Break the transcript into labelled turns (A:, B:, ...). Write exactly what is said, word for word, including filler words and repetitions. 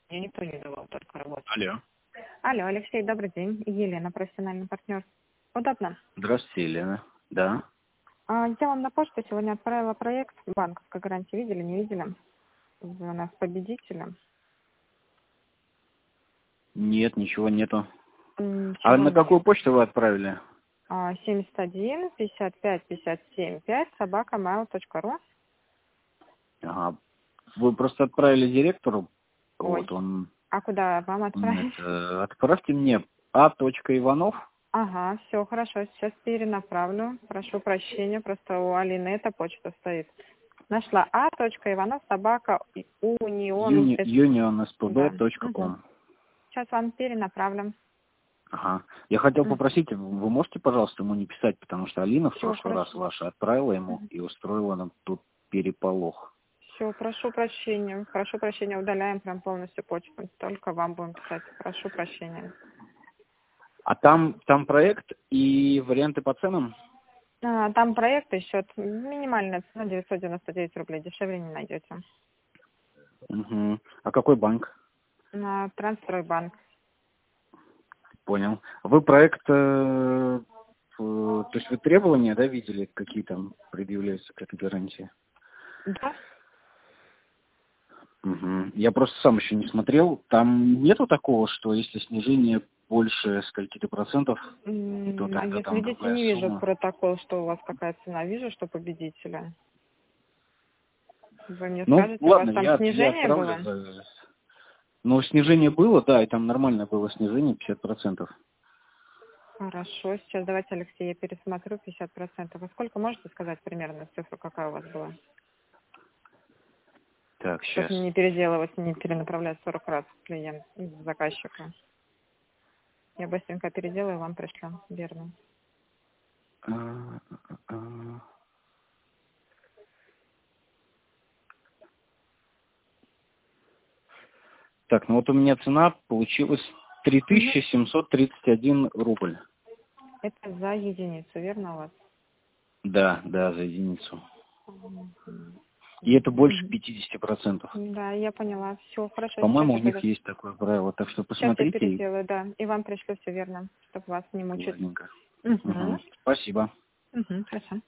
A: Мне никто не давал, только работать.
B: Алло.
A: Алло, Алексей, добрый день. Елена, профессиональный партнер. Удобно?
B: Здравствуйте, Елена. Да.
A: А, я вам на почту сегодня отправила проект банковской гарантии. Видели, не видели? Вы у нас победителем.
B: Нет, ничего нету.
A: М,
B: А
A: Чего
B: на
A: нет?
B: какую почту вы отправили?
A: А, семьдесят один пятьдесят пять пятьдесят семь пять собака mail точка ру.
B: Ага. Вы просто отправили директору.
A: Ой,
B: Вот он,
A: а куда вам
B: он
A: отправить?
B: это, отправьте мне а. Иванов.
A: Ага, все хорошо, сейчас перенаправлю. Прошу прощения, просто у Алины эта почта стоит. Нашла а. Иванов собака унион.
B: Юни, юнион эс пэ бэ
A: Да.
B: точка
A: Угу.
B: ком.
A: Сейчас вам перенаправлю.
B: Ага. Я хотел попросить, вы можете, пожалуйста, ему не писать, потому что Алина в
A: Все
B: прошлый раз
A: хорошо.
B: ваша отправила ему и устроила нам тут переполох.
A: Все, прошу прощения. Прошу прощения, удаляем прям полностью почту. Только вам будем писать. Прошу прощения.
B: А там, там проект и варианты по ценам?
A: А, там проект и счет. Минимальная цена девятьсот девяносто девять рублей. Дешевле не найдете.
B: Угу. А какой банк?
A: На Транстройбанк.
B: Понял. Вы проект, э, э, то есть вы требования, да, видели, какие там предъявляются к этой гарантии?
A: Да?
B: Угу. Я просто сам еще не смотрел. Там нету такого, что если снижение больше скольки-то процентов, то
A: М, А
B: тогда
A: если
B: там
A: видите,
B: другая
A: не вижу
B: сумма.
A: протокол, что у вас какая цена. Вижу, что победителя. Вы мне
B: Ну,
A: скажете, у вас
B: ладно,
A: там
B: я, я
A: снижение
B: отправлю.
A: было?
B: за- Ну, снижение было, да, и там нормальное было снижение, пятьдесят процентов.
A: Хорошо, сейчас давайте, Алексей, я пересмотрю пятьдесят процентов. А сколько можете сказать примерно цифру, какая у вас была?
B: Так,
A: Чтобы
B: сейчас.
A: не переделывать, не перенаправлять сорок раз клиент, заказчика. Я быстренько переделаю, вам пришлю. Верно.
B: Так, ну вот у меня цена получилась три
A: Мгм.
B: тысячи семьсот тридцать один рубль.
A: Это за единицу, верно у вас?
B: Да, да, за единицу.
A: Мгм.
B: И это больше
A: Мгм.
B: пятидесяти процентов.
A: Да, я поняла. Все, хорошо, сейчас
B: По-моему, у
A: я
B: них
A: тогда...
B: есть такое правило. Так что
A: Сейчас я
B: посмотрите и
A: переделаю, да. И вам пришлю все верно, чтобы вас не мучить.
B: ладненько.
A: Угу.
B: Угу. Спасибо.
A: Угу, хорошо.